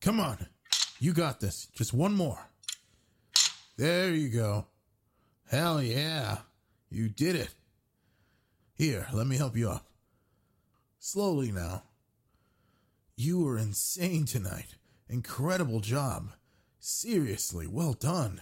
Come on. You got this. Just one more. There you go. Hell yeah. You did it. Here, let me help you up. Slowly now. You were insane tonight. Incredible job. Seriously, well done.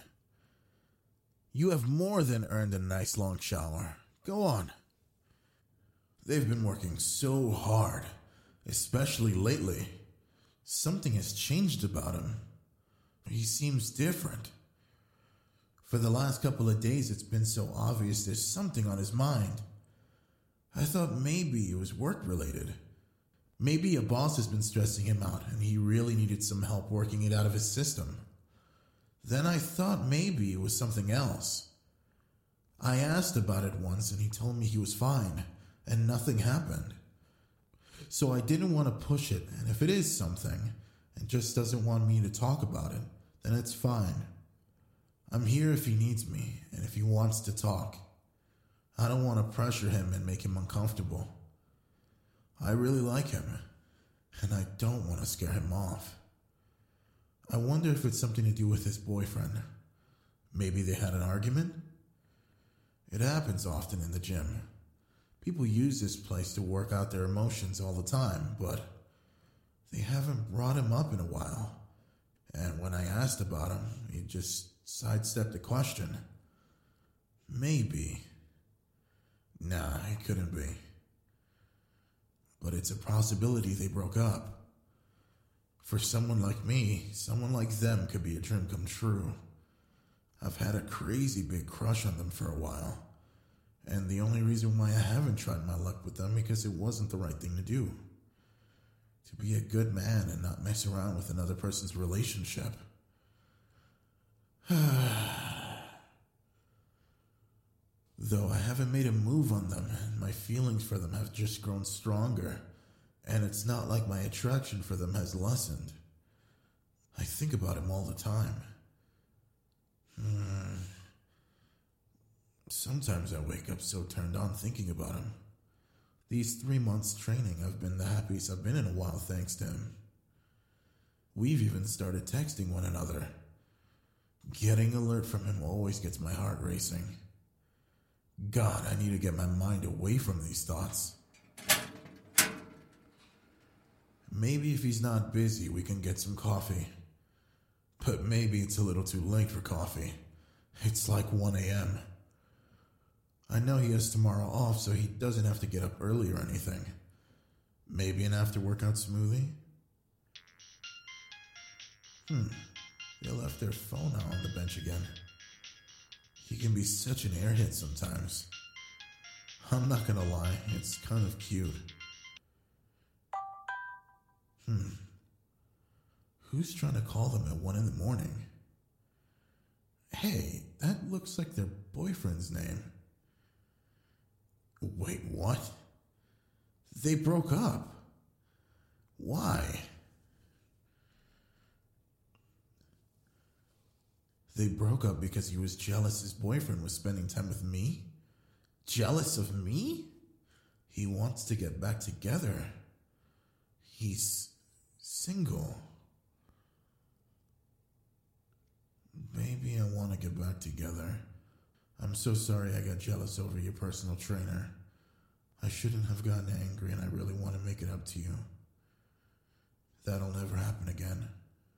You have more than earned a nice long shower. Go on. They've been working so hard, especially lately. Something has changed about him. He seems different. For the last couple of days, it's been so obvious there's something on his mind. I thought maybe it was work-related. Maybe a boss has been stressing him out and he really needed some help working it out of his system. Then I thought maybe it was something else. I asked about it once and he told me he was fine and nothing happened. So I didn't want to push it, and if it is something and just doesn't want me to talk about it, then it's fine. I'm here if he needs me and if he wants to talk. I don't want to pressure him and make him uncomfortable. I really like him, and I don't want to scare him off. I wonder if it's something to do with his boyfriend. Maybe they had an argument? It happens often in the gym. People use this place to work out their emotions all the time, but they haven't brought him up in a while. And when I asked about him, he just sidestepped the question. Maybe. Nah, it couldn't be. But it's a possibility they broke up. For someone like me, someone like them could be a dream come true. I've had a crazy big crush on them for a while. And the only reason why I haven't tried my luck with them because it wasn't the right thing to do. To be a good man and not mess around with another person's relationship. Though I haven't made a move on them, and my feelings for them have just grown stronger, and it's not like my attraction for them has lessened. I think about him all the time. Sometimes I wake up so turned on thinking about him. These 3 months training have been the happiest I've been in a while thanks to him. We've even started texting one another. Getting alert from him always gets my heart racing. God, I need to get my mind away from these thoughts. Maybe if he's not busy, we can get some coffee. But maybe it's a little too late for coffee. It's like 1 a.m. I know he has tomorrow off, so he doesn't have to get up early or anything. Maybe an after-workout smoothie? They left their phone out on the bench again. He can be such an airhead sometimes. I'm not gonna lie, it's kind of cute. Who's trying to call them at 1 a.m? Hey, that looks like their boyfriend's name. Wait, what? They broke up. Why? They broke up because he was jealous his boyfriend was spending time with me? Jealous of me? He wants to get back together. He's single. Maybe I want to get back together. I'm so sorry I got jealous over your personal trainer. I shouldn't have gotten angry, and I really want to make it up to you. That'll never happen again.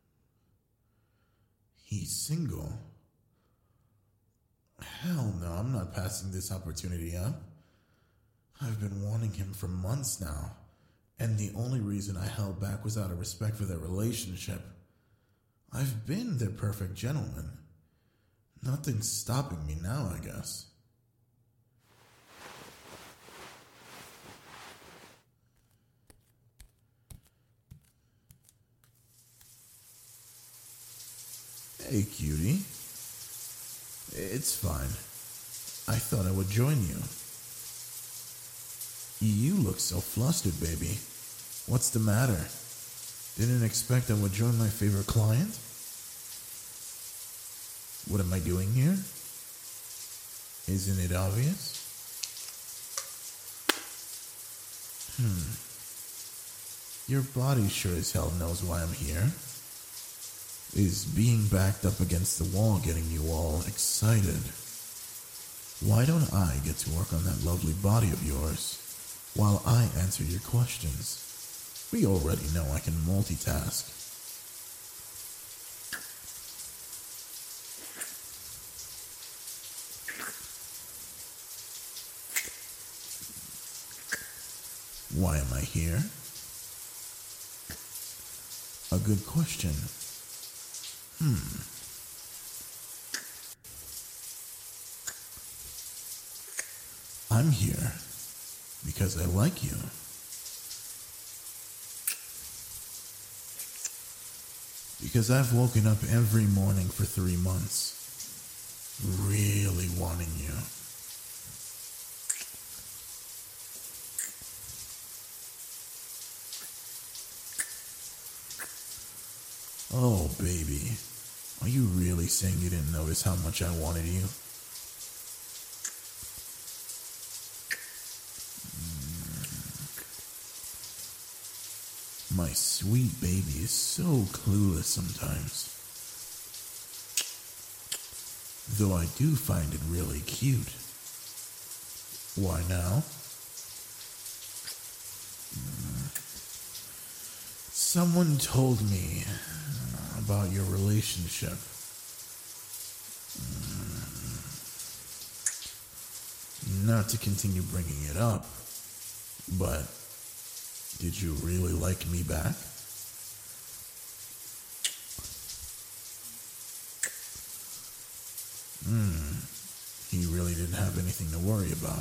He's single? Hell no, I'm not passing this opportunity up. I've been wanting him for months now, and the only reason I held back was out of respect for their relationship. I've been their perfect gentleman. Nothing's stopping me now, I guess. Hey, cutie. It's fine. I thought I would join you. You look so flustered, baby. What's the matter? Didn't expect I would join my favorite client? What am I doing here? Isn't it obvious? Your body sure as hell knows why I'm here. Is being backed up against the wall getting you all excited? Why don't I get to work on that lovely body of yours while I answer your questions? We already know I can multitask. Why am I here? A good question. I'm here because I like you. Because I've woken up every morning for 3 months, really wanting you. Oh, baby. Are you really saying you didn't notice how much I wanted you? My sweet baby is so clueless sometimes. Though I do find it really cute. Why now? Someone told me about your relationship. Not to continue bringing it up, but did you really like me back? He really didn't have anything to worry about.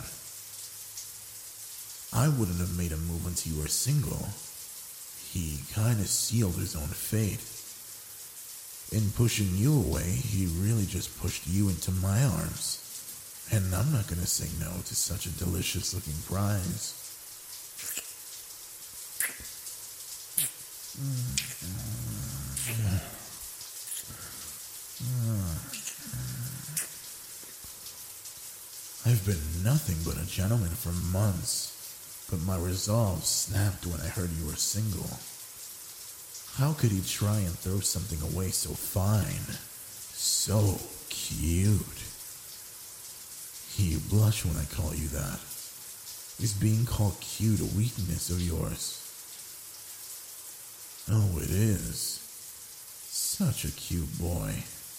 I wouldn't have made a move until you were single. He kind of sealed his own fate. In pushing you away, he really just pushed you into my arms. And I'm not going to say no to such a delicious-looking prize. I've been nothing but a gentleman for months, but my resolve snapped when I heard you were single. How could he try and throw something away so fine, so cute? You blush when I call you that. Is being called cute a weakness of yours? Oh, it is. Such a cute boy.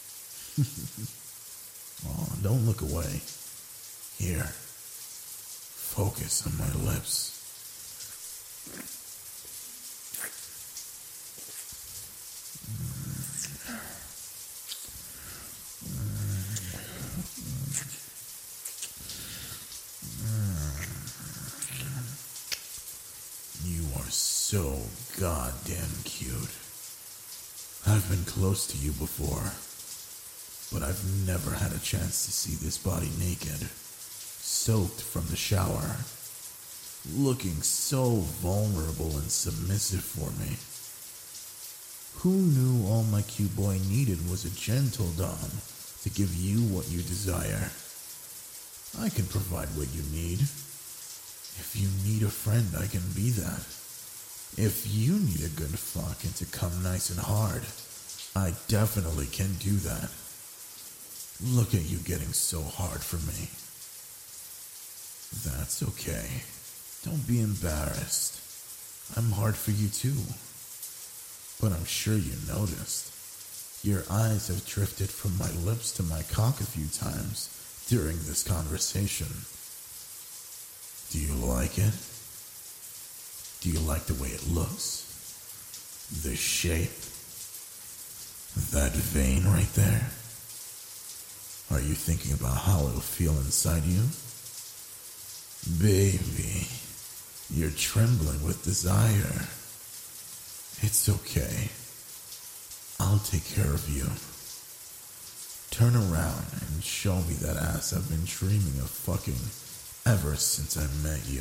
Oh, don't look away. Here. Focus on my lips. You are so goddamn cute. I've been close to you before, but I've never had a chance to see this body naked, soaked from the shower, looking so vulnerable and submissive for me. Who knew all my cute boy needed was a gentle dom to give you what you desire? I can provide what you need. If you need a friend, I can be that. If you need a good fuck and to come nice and hard, I definitely can do that. Look at you getting so hard for me. That's okay. Don't be embarrassed. I'm hard for you too. But I'm sure you noticed. Your eyes have drifted from my lips to my cock a few times during this conversation. Do you like it? Do you like the way it looks? The shape? That vein right there? Are you thinking about how it'll feel inside you? Baby, you're trembling with desire. It's okay. I'll take care of you. Turn around and show me that ass I've been dreaming of fucking ever since I met you.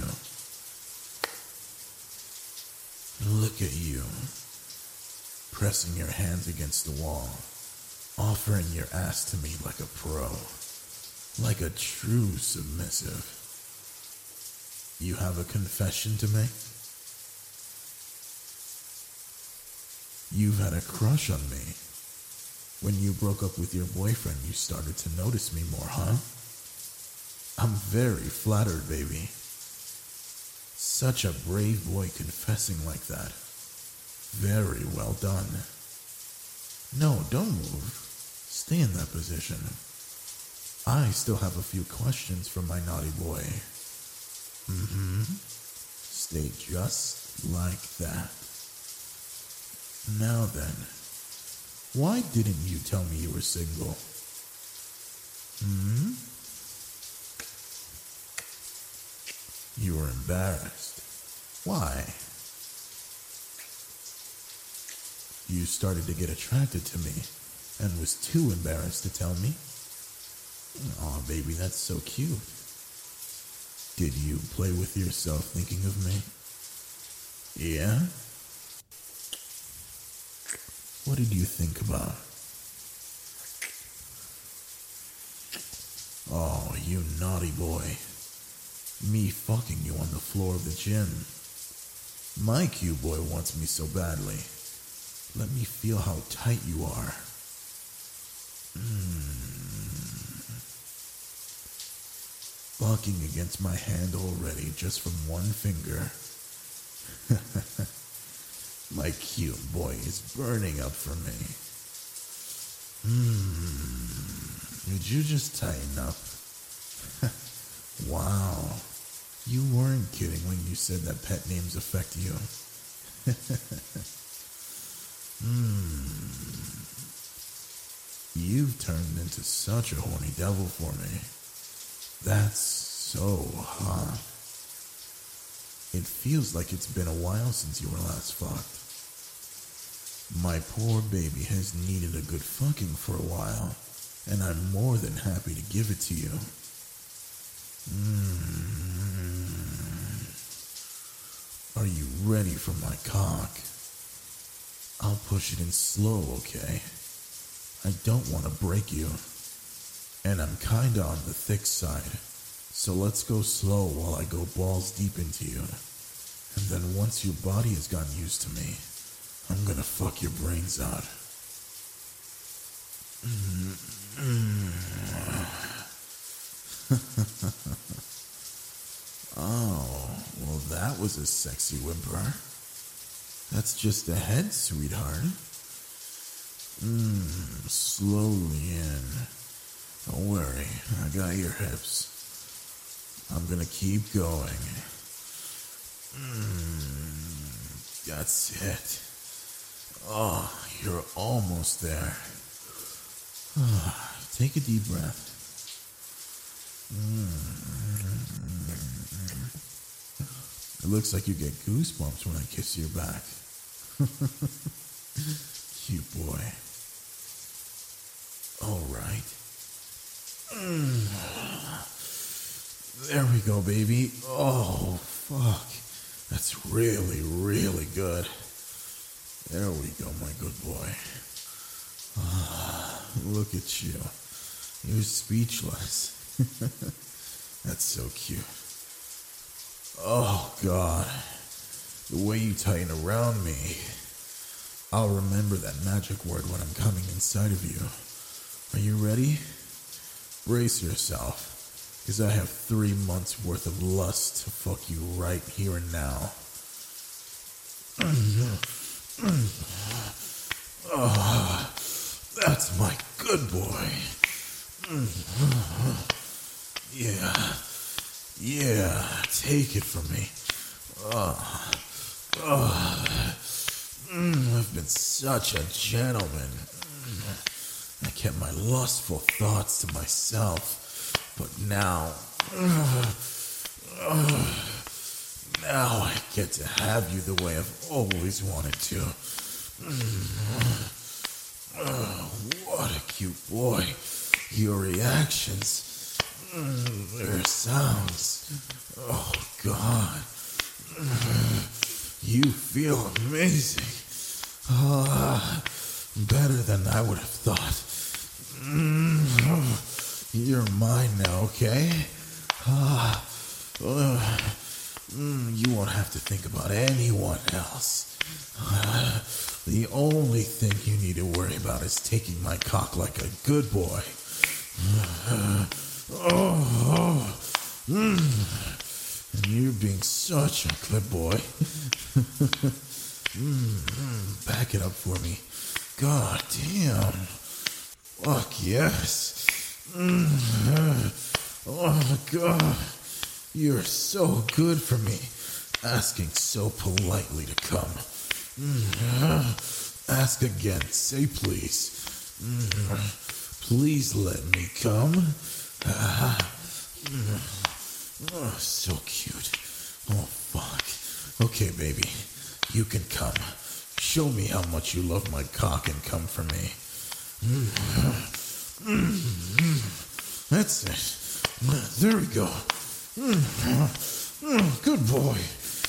Look at you, pressing your hands against the wall, offering your ass to me like a pro, like a true submissive. You have a confession to make? You've had a crush on me. When you broke up with your boyfriend, you started to notice me more, huh? I'm very flattered, baby. Such a brave boy confessing like that. Very well done. No, don't move. Stay in that position. I still have a few questions for my naughty boy. Stay just like that. Now then, why didn't you tell me you were single? You were embarrassed. Why? You started to get attracted to me and was too embarrassed to tell me? Aw, baby, that's so cute. Did you play with yourself thinking of me? Yeah? What did you think about? Oh, you naughty boy. Me fucking you on the floor of the gym. My cute boy wants me so badly. Let me feel how tight you are. Bucking against my hand already just from one finger. My cute boy is burning up for me. Would you just tighten up? Wow. You weren't kidding when you said that pet names affect you. You've turned into such a horny devil for me. That's so hot. It feels like it's been a while since you were last fucked. My poor baby has needed a good fucking for a while, and I'm more than happy to give it to you. Are you ready for my cock? I'll push it in slow, okay? I don't want to break you. And I'm kinda on the thick side, so let's go slow while I go balls deep into you. And then once your body has gotten used to me, I'm gonna fuck your brains out. Oh, well that was a sexy whimper. That's just a head, sweetheart. Slowly in. Don't worry, I got your hips. I'm gonna keep going. That's it. Oh, you're almost there. Take a deep breath. It looks like you get goosebumps when I kiss your back. Cute boy. All right. There we go, baby. Oh, fuck. That's really, really good. There we go, my good boy. Look at you. You're speechless. That's so cute. Oh, God. The way you tighten around me. I'll remember that magic word when I'm coming inside of you. Are you ready? Brace yourself, because I have 3 months worth of lust to fuck you right here and now. Oh, that's my good boy. Yeah, take it from me. I've been such a gentleman. I kept my lustful thoughts to myself, but now I get to have you the way I've always wanted to. What a cute boy. Your reactions, their sounds. Oh, God. You feel amazing. Better than I would have thought. You're mine now, okay? You won't have to think about anyone else. The only thing you need to worry about is taking my cock like a good boy. And you being such a good boy. Back it up for me. God damn. Fuck yes. Oh God. You're so good for me. Asking so politely to come. Ask again. Say please. Please let me come. Oh, so cute. Oh, fuck. Okay, baby. You can come. Show me how much you love my cock and come for me. That's it. There we go. Good boy.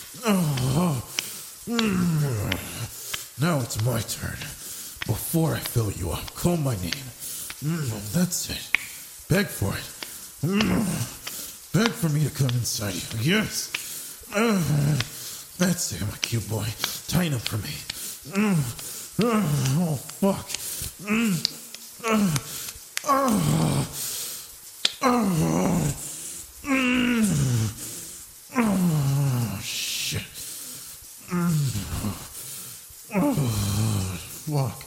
Now it's my turn. Before I fill you up, call my name. That's it. Beg for it. Beg for me to come inside you. Yes. That's it, my cute boy. Tighten up for me. Oh, fuck. Oh, shit. Fuck.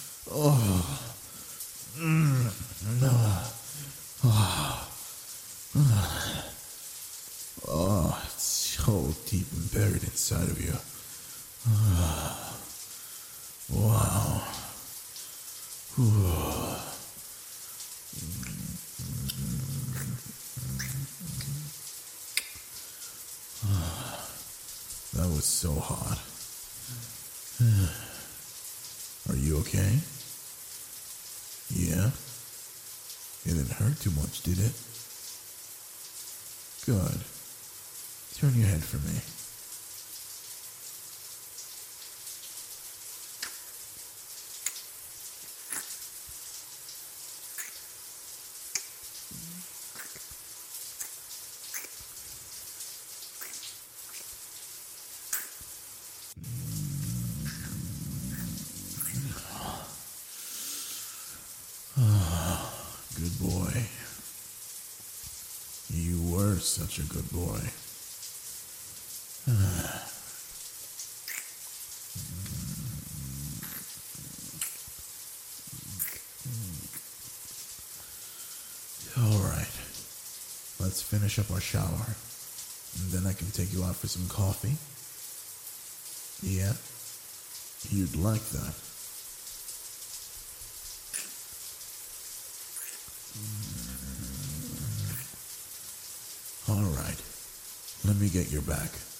Oh, it's so deep and buried inside of you. Wow. That was so hot. Are you okay? Yeah? It didn't hurt too much, did it? Good. Turn your head for me. Good boy. You were such a good boy. All right. Let's finish up our shower. And then I can take you out for some coffee. Yeah? You'd like that. All right. Let me get your back.